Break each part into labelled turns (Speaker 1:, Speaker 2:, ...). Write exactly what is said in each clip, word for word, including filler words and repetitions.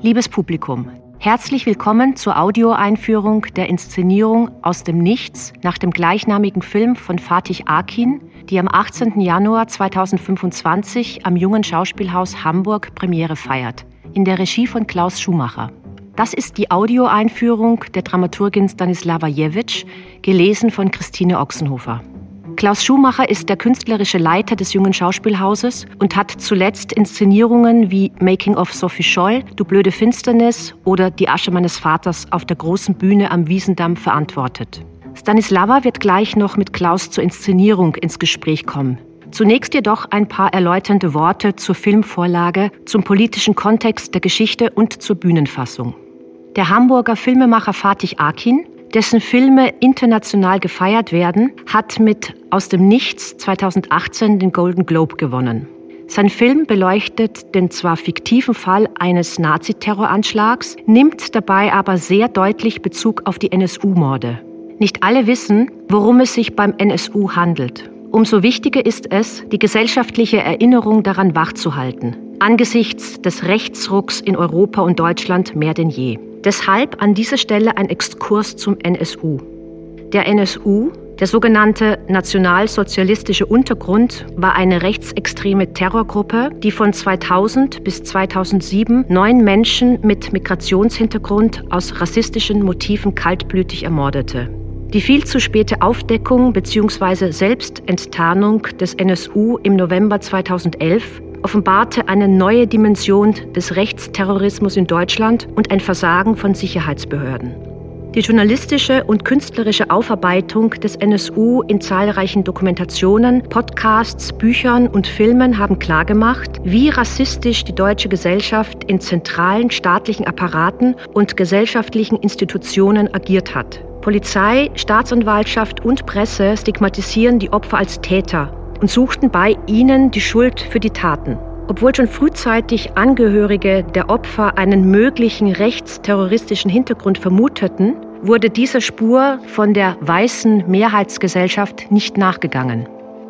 Speaker 1: Liebes Publikum, herzlich willkommen zur Audioeinführung der Inszenierung Aus dem Nichts nach dem gleichnamigen Film von Fatih Akin, die am achtzehnten Januar zweitausendfünfundzwanzig am Jungen Schauspielhaus Hamburg Premiere feiert, in der Regie von Klaus Schumacher. Das ist die Audioeinführung der Dramaturgin Stanislawa Jewitsch, gelesen von Christine Ochsenhofer. Klaus Schumacher ist der künstlerische Leiter des Jungen Schauspielhauses und hat zuletzt Inszenierungen wie Making of Sophie Scholl, Du blöde Finsternis oder Die Asche meines Vaters auf der großen Bühne am Wiesendamm verantwortet. Stanislawa wird gleich noch mit Klaus zur Inszenierung ins Gespräch kommen. Zunächst jedoch ein paar erläuternde Worte zur Filmvorlage, zum politischen Kontext der Geschichte und zur Bühnenfassung. Der Hamburger Filmemacher Fatih Akin, dessen Filme international gefeiert werden, hat mit Aus dem Nichts zweitausendachtzehn den Golden Globe gewonnen. Sein Film beleuchtet den zwar fiktiven Fall eines Naziterroranschlags, nimmt dabei aber sehr deutlich Bezug auf die N S U-Morde. Nicht alle wissen, worum es sich beim N S U handelt. Umso wichtiger ist es, die gesellschaftliche Erinnerung daran wachzuhalten, angesichts des Rechtsrucks in Europa und Deutschland mehr denn je. Deshalb an dieser Stelle ein Exkurs zum N S U. Der N S U, der sogenannte Nationalsozialistische Untergrund, war eine rechtsextreme Terrorgruppe, die von zweitausend bis zweitausendsieben neun Menschen mit Migrationshintergrund aus rassistischen Motiven kaltblütig ermordete. Die viel zu späte Aufdeckung bzw. Selbstenttarnung des N S U im November zweitausendelf offenbarte eine neue Dimension des Rechtsterrorismus in Deutschland und ein Versagen von Sicherheitsbehörden. Die journalistische und künstlerische Aufarbeitung des N S U in zahlreichen Dokumentationen, Podcasts, Büchern und Filmen haben klargemacht, wie rassistisch die deutsche Gesellschaft in zentralen staatlichen Apparaten und gesellschaftlichen Institutionen agiert hat. Polizei, Staatsanwaltschaft und Presse stigmatisieren die Opfer als Täter und suchten bei ihnen die Schuld für die Taten. Obwohl schon frühzeitig Angehörige der Opfer einen möglichen rechtsterroristischen Hintergrund vermuteten, wurde dieser Spur von der weißen Mehrheitsgesellschaft nicht nachgegangen.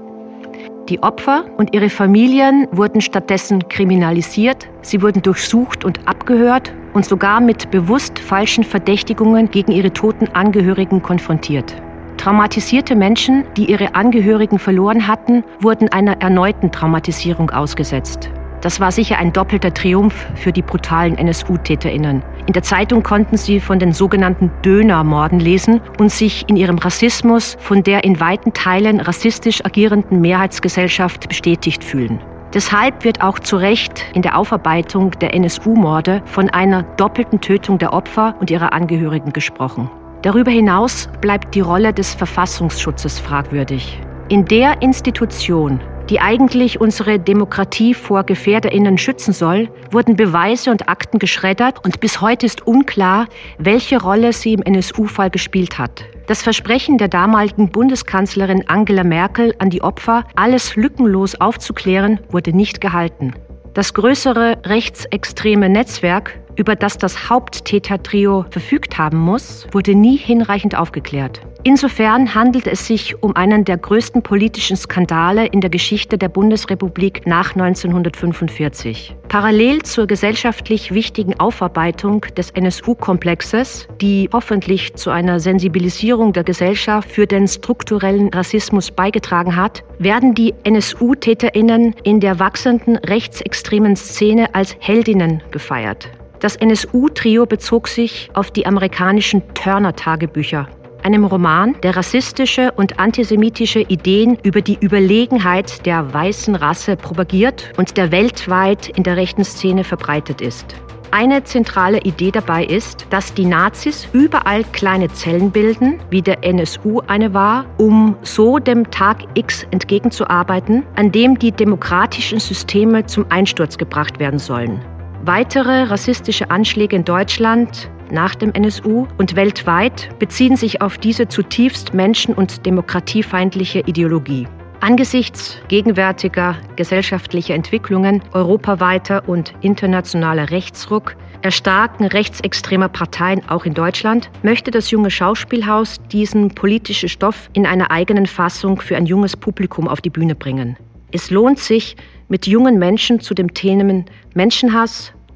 Speaker 1: Die Opfer und ihre Familien wurden stattdessen kriminalisiert, sie wurden durchsucht und abgehört und sogar mit bewusst falschen Verdächtigungen gegen ihre toten Angehörigen konfrontiert. Traumatisierte Menschen, die ihre Angehörigen verloren hatten, wurden einer erneuten Traumatisierung ausgesetzt. Das war sicher ein doppelter Triumph für die brutalen N S U-TäterInnen. In der Zeitung konnten sie von den sogenannten Dönermorden lesen und sich in ihrem Rassismus von der in weiten Teilen rassistisch agierenden Mehrheitsgesellschaft bestätigt fühlen. Deshalb wird auch zu Recht in der Aufarbeitung der N S U-Morde von einer doppelten Tötung der Opfer und ihrer Angehörigen gesprochen. Darüber hinaus bleibt die Rolle des Verfassungsschutzes fragwürdig. In der Institution, die eigentlich unsere Demokratie vor GefährderInnen schützen soll, wurden Beweise und Akten geschreddert und bis heute ist unklar, welche Rolle sie im N S U-Fall gespielt hat. Das Versprechen der damaligen Bundeskanzlerin Angela Merkel an die Opfer, alles lückenlos aufzuklären, wurde nicht gehalten. Das größere rechtsextreme Netzwerk, über das das Haupttätertrio verfügt haben muss, wurde nie hinreichend aufgeklärt. Insofern handelt es sich um einen der größten politischen Skandale in der Geschichte der Bundesrepublik nach neunzehnhundertfünfundvierzig. Parallel zur gesellschaftlich wichtigen Aufarbeitung des N S U-Komplexes, die hoffentlich zu einer Sensibilisierung der Gesellschaft für den strukturellen Rassismus beigetragen hat, werden die N S U-TäterInnen in der wachsenden rechtsextremen Szene als Heldinnen gefeiert. Das N S U-Trio bezog sich auf die amerikanischen Turner-Tagebücher, einem Roman, der rassistische und antisemitische Ideen über die Überlegenheit der weißen Rasse propagiert und der weltweit in der rechten Szene verbreitet ist. Eine zentrale Idee dabei ist, dass die Nazis überall kleine Zellen bilden, wie der N S U eine war, um so dem Tag X entgegenzuarbeiten, an dem die demokratischen Systeme zum Einsturz gebracht werden sollen. Weitere rassistische Anschläge in Deutschland nach dem N S U und weltweit beziehen sich auf diese zutiefst menschen- und demokratiefeindliche Ideologie. Angesichts gegenwärtiger gesellschaftlicher Entwicklungen, europaweiter und internationaler Rechtsruck, Erstarken rechtsextremer Parteien auch in Deutschland, möchte das Junge Schauspielhaus diesen politischen Stoff in einer eigenen Fassung für ein junges Publikum auf die Bühne bringen. Es lohnt sich, mit jungen Menschen zu den Themen Menschenhass,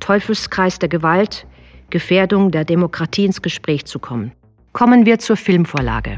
Speaker 1: Teufelskreis der Gewalt, Gefährdung der Demokratie ins Gespräch zu kommen. Kommen wir zur Filmvorlage.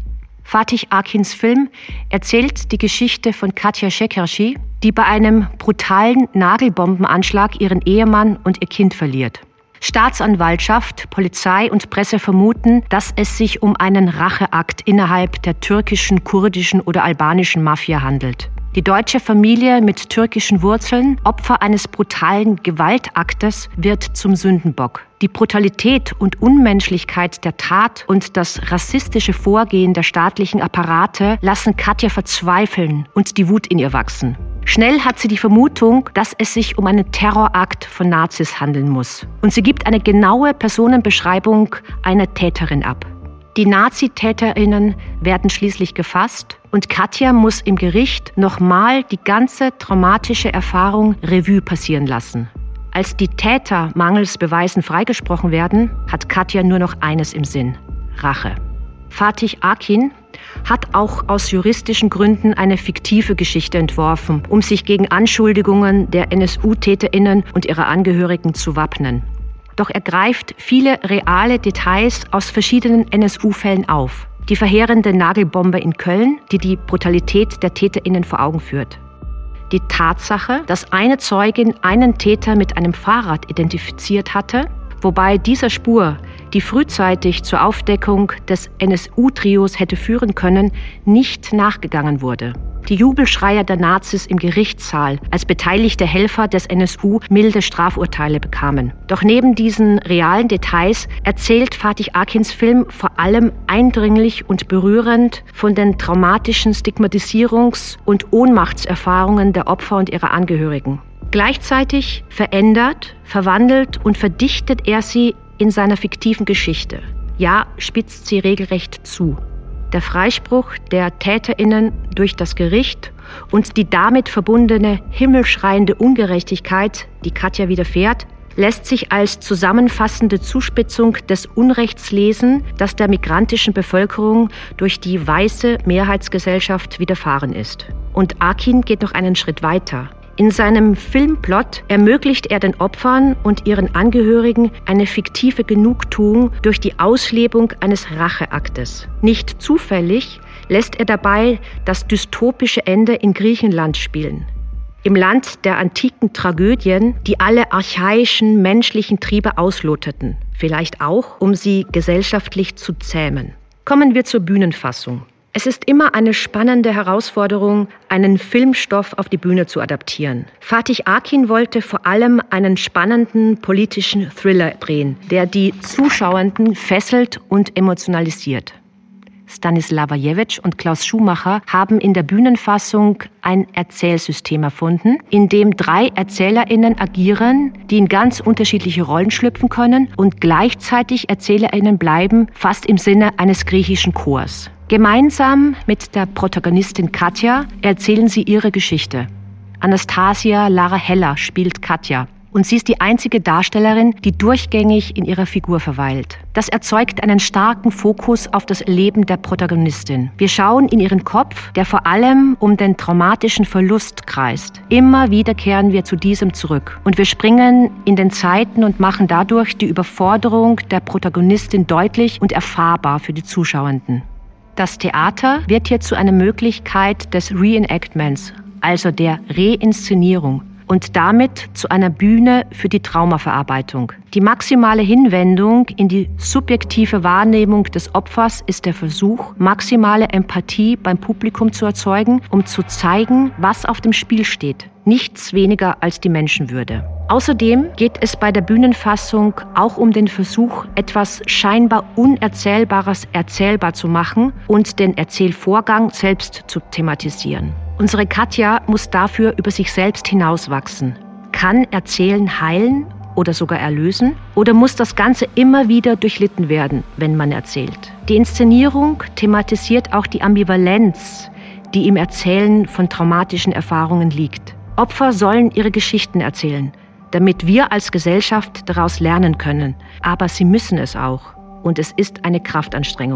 Speaker 1: Fatih Akins Film erzählt die Geschichte von Katja Şekerci, die bei einem brutalen Nagelbombenanschlag ihren Ehemann und ihr Kind verliert. Staatsanwaltschaft, Polizei und Presse vermuten, dass es sich um einen Racheakt innerhalb der türkischen, kurdischen oder albanischen Mafia handelt. Die deutsche Familie mit türkischen Wurzeln, Opfer eines brutalen Gewaltaktes, wird zum Sündenbock. Die Brutalität und Unmenschlichkeit der Tat und das rassistische Vorgehen der staatlichen Apparate lassen Katja verzweifeln und die Wut in ihr wachsen. Schnell hat sie die Vermutung, dass es sich um einen Terrorakt von Nazis handeln muss. Und sie gibt eine genaue Personenbeschreibung einer Täterin ab. Die Nazi-TäterInnen werden schließlich gefasst und Katja muss im Gericht nochmal die ganze traumatische Erfahrung Revue passieren lassen. Als die Täter mangels Beweisen freigesprochen werden, hat Katja nur noch eines im Sinn: Rache. Fatih Akin hat auch aus juristischen Gründen eine fiktive Geschichte entworfen, um sich gegen Anschuldigungen der N S U-TäterInnen und ihrer Angehörigen zu wappnen. Doch er greift viele reale Details aus verschiedenen N S U-Fällen auf. Die verheerende Nagelbombe in Köln, die die Brutalität der TäterInnen vor Augen führt. Die Tatsache, dass eine Zeugin einen Täter mit einem Fahrrad identifiziert hatte, wobei dieser Spur, die frühzeitig zur Aufdeckung des N S U-Trios hätte führen können, nicht nachgegangen wurde. Die Jubelschreier der Nazis im Gerichtssaal als beteiligte Helfer des N S U milde Strafurteile bekamen. Doch neben diesen realen Details erzählt Fatih Akins Film vor allem eindringlich und berührend von den traumatischen Stigmatisierungs- und Ohnmachtserfahrungen der Opfer und ihrer Angehörigen. Gleichzeitig verändert, verwandelt und verdichtet er sie in seiner fiktiven Geschichte. Ja, spitzt sie regelrecht zu. Der Freispruch der TäterInnen durch das Gericht und die damit verbundene himmelschreiende Ungerechtigkeit, die Katja widerfährt, lässt sich als zusammenfassende Zuspitzung des Unrechts lesen, das der migrantischen Bevölkerung durch die weiße Mehrheitsgesellschaft widerfahren ist. Und Akin geht noch einen Schritt weiter. In seinem Filmplot ermöglicht er den Opfern und ihren Angehörigen eine fiktive Genugtuung durch die Auslebung eines Racheaktes. Nicht zufällig lässt er dabei das dystopische Ende in Griechenland spielen. Im Land der antiken Tragödien, die alle archaischen menschlichen Triebe ausloteten. Vielleicht auch, um sie gesellschaftlich zu zähmen. Kommen wir zur Bühnenfassung. Es ist immer eine spannende Herausforderung, einen Filmstoff auf die Bühne zu adaptieren. Fatih Akin wollte vor allem einen spannenden politischen Thriller drehen, der die Zuschauenden fesselt und emotionalisiert. Stanislawa Jewitsch und Klaus Schumacher haben in der Bühnenfassung ein Erzählsystem erfunden, in dem drei ErzählerInnen agieren, die in ganz unterschiedliche Rollen schlüpfen können und gleichzeitig ErzählerInnen bleiben, fast im Sinne eines griechischen Chors. Gemeinsam mit der Protagonistin Katja erzählen sie ihre Geschichte. Anastasia Lara Heller spielt Katja und sie ist die einzige Darstellerin, die durchgängig in ihrer Figur verweilt. Das erzeugt einen starken Fokus auf das Leben der Protagonistin. Wir schauen in ihren Kopf, der vor allem um den traumatischen Verlust kreist. Immer wieder kehren wir zu diesem zurück und wir springen in den Zeiten und machen dadurch die Überforderung der Protagonistin deutlich und erfahrbar für die Zuschauenden. Das Theater wird hier zu einer Möglichkeit des Reenactments, also der Reinszenierung und damit zu einer Bühne für die Traumaverarbeitung. Die maximale Hinwendung in die subjektive Wahrnehmung des Opfers ist der Versuch, maximale Empathie beim Publikum zu erzeugen, um zu zeigen, was auf dem Spiel steht. Nichts weniger als die Menschenwürde. Außerdem geht es bei der Bühnenfassung auch um den Versuch, etwas scheinbar Unerzählbares erzählbar zu machen und den Erzählvorgang selbst zu thematisieren. Unsere Katja muss dafür über sich selbst hinauswachsen. Kann Erzählen heilen oder sogar erlösen? Oder muss das Ganze immer wieder durchlitten werden, wenn man erzählt? Die Inszenierung thematisiert auch die Ambivalenz, die im Erzählen von traumatischen Erfahrungen liegt. Opfer sollen ihre Geschichten erzählen, damit wir als Gesellschaft daraus lernen können. Aber sie müssen es auch. Und es ist eine Kraftanstrengung.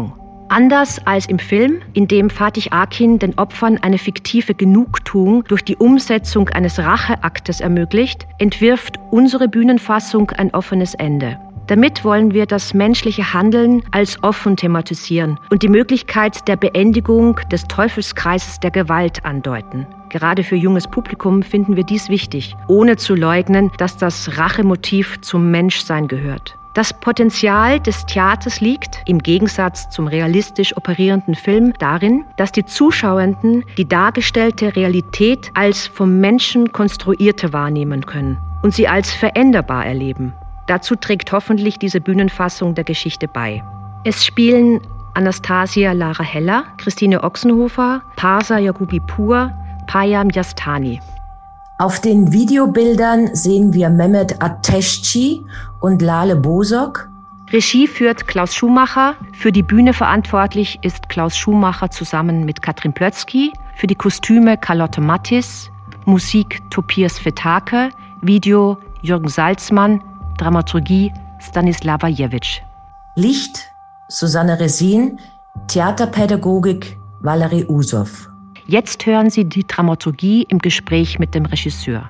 Speaker 1: Anders als im Film, in dem Fatih Akin den Opfern eine fiktive Genugtuung durch die Umsetzung eines Racheaktes ermöglicht, entwirft unsere Bühnenfassung ein offenes Ende. Damit wollen wir das menschliche Handeln als offen thematisieren und die Möglichkeit der Beendigung des Teufelskreises der Gewalt andeuten. Gerade für junges Publikum finden wir dies wichtig, ohne zu leugnen, dass das Rachemotiv zum Menschsein gehört. Das Potenzial des Theaters liegt, im Gegensatz zum realistisch operierenden Film, darin, dass die Zuschauenden die dargestellte Realität als vom Menschen konstruierte wahrnehmen können und sie als veränderbar erleben. Dazu trägt hoffentlich diese Bühnenfassung der Geschichte bei. Es spielen Anastasia Lara Heller, Christine Ochsenhofer, Parsa Yagubipur, Payam Yastani.
Speaker 2: Auf den Videobildern sehen wir Mehmet Ateşçi und Lale Bozok.
Speaker 1: Regie führt Klaus Schumacher. Für die Bühne verantwortlich ist Klaus Schumacher zusammen mit Katrin Plötzky. Für die Kostüme Carlotte Mattis, Musik Tobias Fetake, Video Jürgen Salzmann, Dramaturgie Stanislava Jewitsch.
Speaker 2: Licht Susanne Resin, Theaterpädagogik Valerie Usow.
Speaker 1: Jetzt hören Sie die Dramaturgie im Gespräch mit dem Regisseur.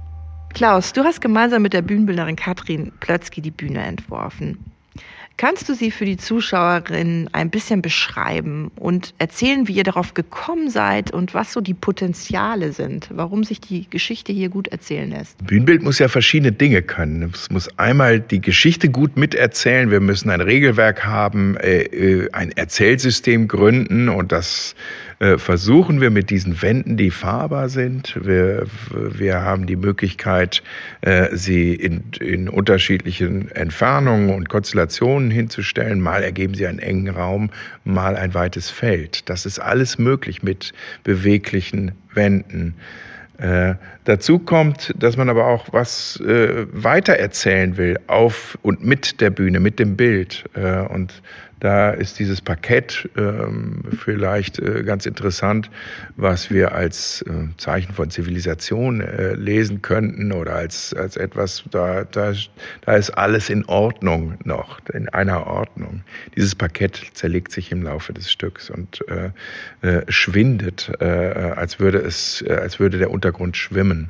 Speaker 3: Klaus, du hast gemeinsam mit der Bühnenbildnerin Katrin Plötzky die Bühne entworfen. Kannst du sie für die Zuschauerinnen ein bisschen beschreiben und erzählen, wie ihr darauf gekommen seid und was so die Potenziale sind, warum sich die Geschichte hier gut erzählen lässt?
Speaker 4: Bühnenbild muss ja verschiedene Dinge können. Es muss einmal die Geschichte gut miterzählen. Wir müssen ein Regelwerk haben, äh, ein Erzählsystem gründen und das äh, versuchen wir mit diesen Wänden, die fahrbar sind. Wir, wir haben die Möglichkeit, äh, sie in, in unterschiedlichen Entfernungen und Konstellationen hinzustellen. Mal ergeben sie einen engen Raum, mal ein weites Feld. Das ist alles möglich mit beweglichen Wänden. Äh, dazu kommt, dass man aber auch was äh, weiter erzählen will auf und mit der Bühne, mit dem Bild. Äh, und da ist dieses Parkett äh, vielleicht äh, ganz interessant, was wir als äh, Zeichen von Zivilisation äh, lesen könnten oder als, als etwas, da, da, da ist alles in Ordnung noch, in einer Ordnung. Dieses Parkett zerlegt sich im Laufe des Stücks und äh, äh, schwindet, äh, als würde es, äh, als würde der Untergrund schwimmen.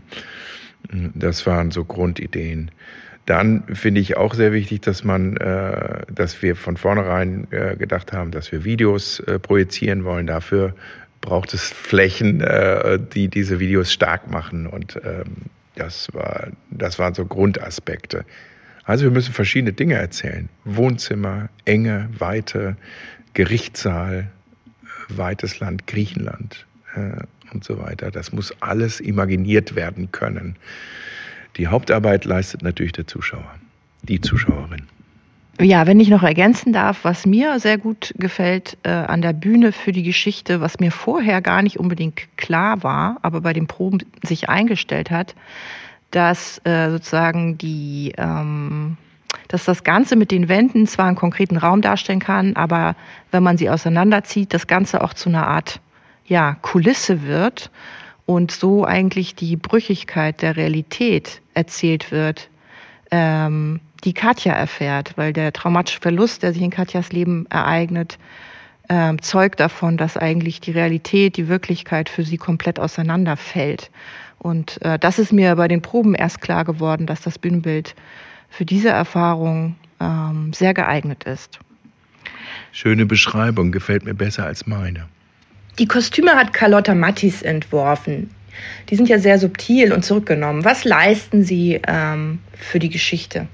Speaker 4: Das waren so Grundideen. Dann finde ich auch sehr wichtig, dass man, äh, dass wir von vornherein äh, gedacht haben, dass wir Videos äh, projizieren wollen. Dafür braucht es Flächen, äh, die diese Videos stark machen. Und ähm, das war, das waren so Grundaspekte. Also wir müssen verschiedene Dinge erzählen. Wohnzimmer, Enge, Weite, Gerichtssaal, weites Land, Griechenland äh, und so weiter. Das muss alles imaginiert werden können. Die Hauptarbeit leistet natürlich der Zuschauer, die Zuschauerin.
Speaker 3: Ja, wenn ich noch ergänzen darf, was mir sehr gut gefällt äh, an der Bühne für die Geschichte, was mir vorher gar nicht unbedingt klar war, aber bei den Proben sich eingestellt hat, dass äh, sozusagen die, ähm, dass das Ganze mit den Wänden zwar einen konkreten Raum darstellen kann, aber wenn man sie auseinanderzieht, das Ganze auch zu einer Art ja, Kulisse wird. Und so eigentlich die Brüchigkeit der Realität erzählt wird, ähm, die Katja erfährt, weil der traumatische Verlust, der sich in Katjas Leben ereignet, ähm, zeugt davon, dass eigentlich die Realität, die Wirklichkeit für sie komplett auseinanderfällt. Und äh, das ist mir bei den Proben erst klar geworden, dass das Bühnenbild für diese Erfahrung ähm, sehr geeignet ist.
Speaker 4: Schöne Beschreibung, gefällt mir besser als meine.
Speaker 3: Die Kostüme hat Carlotta Mattis entworfen. Die sind ja sehr subtil und zurückgenommen. Was leisten sie ähm, für die Geschichte?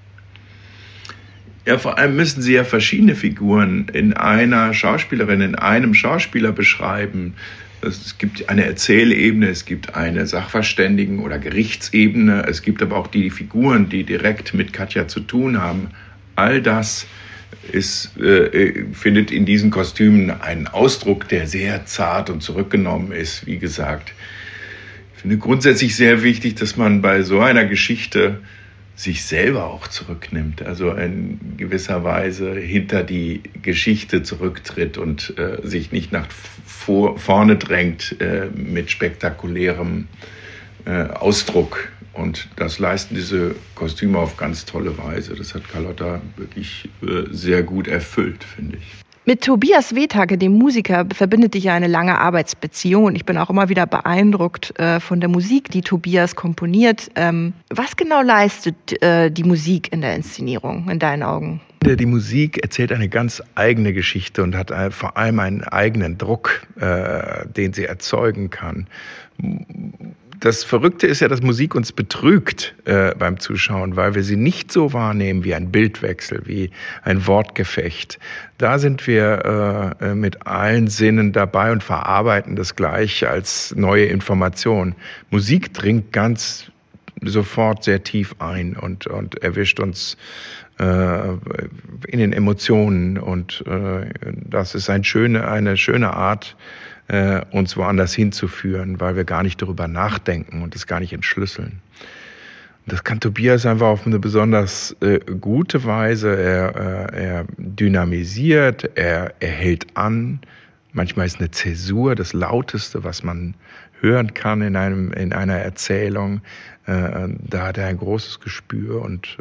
Speaker 4: Ja, vor allem müssen sie ja verschiedene Figuren in einer Schauspielerin, in einem Schauspieler beschreiben. Es gibt eine Erzählebene, es gibt eine Sachverständigen- oder Gerichtsebene, es gibt aber auch die Figuren, die direkt mit Katja zu tun haben. All das ist, äh, findet in diesen Kostümen einen Ausdruck, der sehr zart und zurückgenommen ist, wie gesagt. Ich finde grundsätzlich sehr wichtig, dass man bei so einer Geschichte sich selber auch zurücknimmt, also in gewisser Weise hinter die Geschichte zurücktritt und äh, sich nicht nach vor, vorne drängt äh, mit spektakulärem äh, Ausdruck. Und das leisten diese Kostüme auf ganz tolle Weise. Das hat Carlotta wirklich äh, sehr gut erfüllt, finde ich.
Speaker 3: Mit Tobias Wethake, dem Musiker, verbindet dich ja eine lange Arbeitsbeziehung und ich bin auch immer wieder beeindruckt äh, von der Musik, die Tobias komponiert. Ähm, was genau leistet äh, die Musik in der Inszenierung, in deinen Augen?
Speaker 4: Die Musik erzählt eine ganz eigene Geschichte und hat vor allem einen eigenen Druck, äh, den sie erzeugen kann. Das Verrückte ist ja, dass Musik uns betrügt äh, beim Zuschauen, weil wir sie nicht so wahrnehmen wie ein Bildwechsel, wie ein Wortgefecht. Da sind wir äh, mit allen Sinnen dabei und verarbeiten das gleich als neue Information. Musik dringt ganz sofort sehr tief ein und, und erwischt uns äh, in den Emotionen. Und äh, das ist ein schöne, eine schöne Art, Äh, uns woanders hinzuführen, weil wir gar nicht darüber nachdenken und es gar nicht entschlüsseln. Und das kann Tobias einfach auf eine besonders äh, gute Weise. Er, äh, er dynamisiert, er, er hält an. Manchmal ist eine Zäsur das Lauteste, was man hören kann in, einem, in einer Erzählung. Äh, da hat er ein großes Gespür und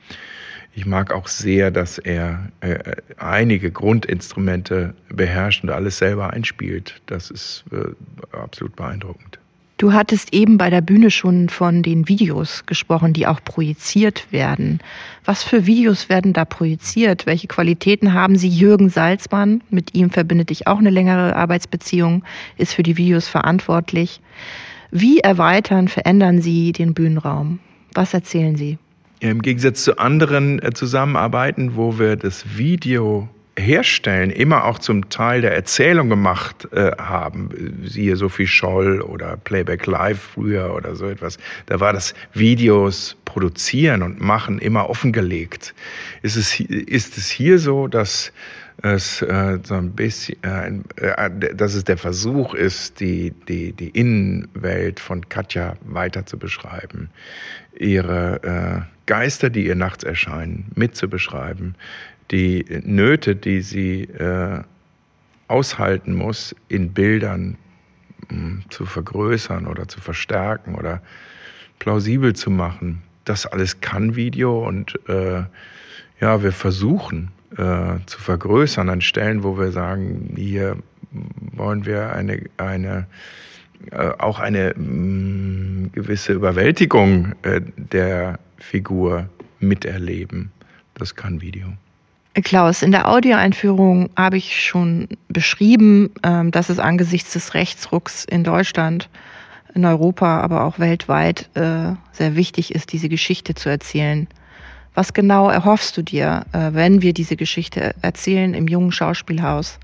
Speaker 4: ich mag auch sehr, dass er äh, einige Grundinstrumente beherrscht und alles selber einspielt. Das ist äh, absolut beeindruckend.
Speaker 3: Du hattest eben bei der Bühne schon von den Videos gesprochen, die auch projiziert werden. Was für Videos werden da projiziert? Welche Qualitäten haben sie? Jürgen Salzmann, mit ihm verbindet dich auch eine längere Arbeitsbeziehung, ist für die Videos verantwortlich. Wie erweitern, verändern sie den Bühnenraum? Was erzählen sie?
Speaker 4: Im Gegensatz zu anderen Zusammenarbeiten, wo wir das Video herstellen, immer auch zum Teil der Erzählung gemacht äh, haben, siehe Sophie Scholl oder Playback Live früher oder so etwas, da war das Videos produzieren und machen immer offengelegt. Ist es, ist es hier so, dass es äh, so ein bisschen, äh, dass es der Versuch ist, die, die, die Innenwelt von Katja weiter zu beschreiben, ihre äh, Geister, die ihr nachts erscheinen, mit zu beschreiben, die Nöte, die sie äh, aushalten muss, in Bildern mh, zu vergrößern oder zu verstärken oder plausibel zu machen. Das alles kann Video und äh, ja, wir versuchen äh, zu vergrößern an Stellen, wo wir sagen, hier wollen wir eine, eine äh, auch eine mh, gewisse Überwältigung äh, der Figur miterleben. Das kann Video.
Speaker 3: Klaus, in der Audioeinführung habe ich schon beschrieben, dass es angesichts des Rechtsrucks in Deutschland, in Europa, aber auch weltweit sehr wichtig ist, diese Geschichte zu erzählen. Was genau erhoffst du dir, wenn wir diese Geschichte erzählen im Jungen Schauspielhaus?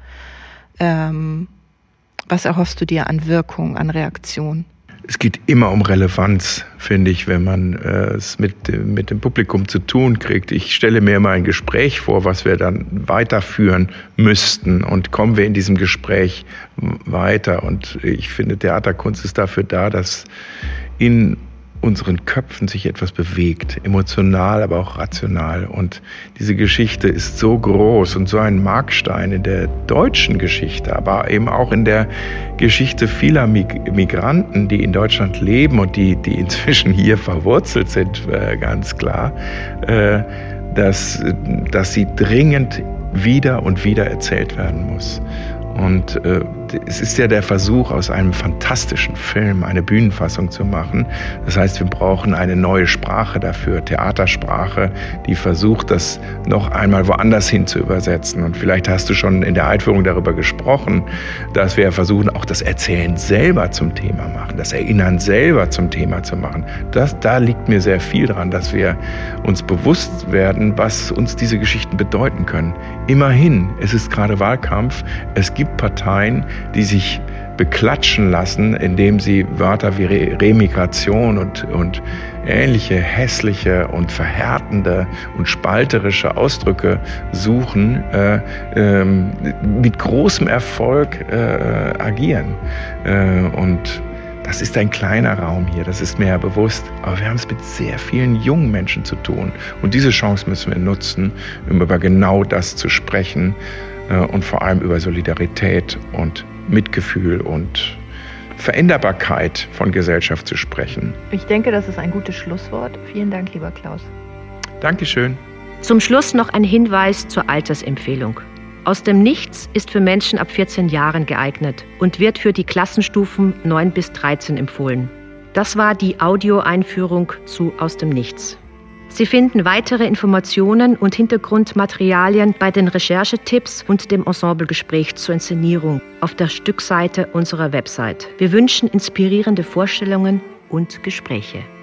Speaker 3: Was erhoffst du dir an Wirkung, an Reaktion?
Speaker 4: Es geht immer um Relevanz, finde ich, wenn man äh, es mit, mit dem Publikum zu tun kriegt. Ich stelle mir immer ein Gespräch vor, was wir dann weiterführen müssten. Und kommen wir in diesem Gespräch weiter. Und ich finde, Theaterkunst ist dafür da, dass in unseren Köpfen sich etwas bewegt, emotional, aber auch rational. Und diese Geschichte ist so groß und so ein Markstein in der deutschen Geschichte, aber eben auch in der Geschichte vieler Mig- Migranten, die in Deutschland leben und die, die inzwischen hier verwurzelt sind, äh, ganz klar, äh, dass, dass sie dringend wieder und wieder erzählt werden muss. Und äh, es ist ja der Versuch, aus einem fantastischen Film eine Bühnenfassung zu machen. Das heißt, wir brauchen eine neue Sprache dafür, Theatersprache, die versucht, das noch einmal woanders hin zu übersetzen. Und vielleicht hast du schon in der Einführung darüber gesprochen, dass wir versuchen, auch das Erzählen selber zum Thema machen, das Erinnern selber zum Thema zu machen. Das, da liegt mir sehr viel dran, dass wir uns bewusst werden, was uns diese Geschichten bedeuten können. Immerhin, es ist gerade Wahlkampf, es gibt Parteien, die sich beklatschen lassen, indem sie Wörter wie Re- Remigration und, und ähnliche hässliche und verhärtende und spalterische Ausdrücke suchen, äh, äh, mit großem Erfolg äh, agieren. Äh, und das ist ein kleiner Raum hier, das ist mir ja bewusst, aber wir haben es mit sehr vielen jungen Menschen zu tun. Und diese Chance müssen wir nutzen, um über genau das zu sprechen äh, und vor allem über Solidarität und Mitgefühl und Veränderbarkeit von Gesellschaft zu sprechen.
Speaker 3: Ich denke, das ist ein gutes Schlusswort. Vielen Dank, lieber Klaus.
Speaker 4: Dankeschön.
Speaker 1: Zum Schluss noch ein Hinweis zur Altersempfehlung. Aus dem Nichts ist für Menschen ab vierzehn Jahren geeignet und wird für die Klassenstufen neun bis dreizehn empfohlen. Das war die Audioeinführung zu Aus dem Nichts. Sie finden weitere Informationen und Hintergrundmaterialien bei den Recherchetipps und dem Ensemblegespräch zur Inszenierung auf der Stückseite unserer Website. Wir wünschen inspirierende Vorstellungen und Gespräche.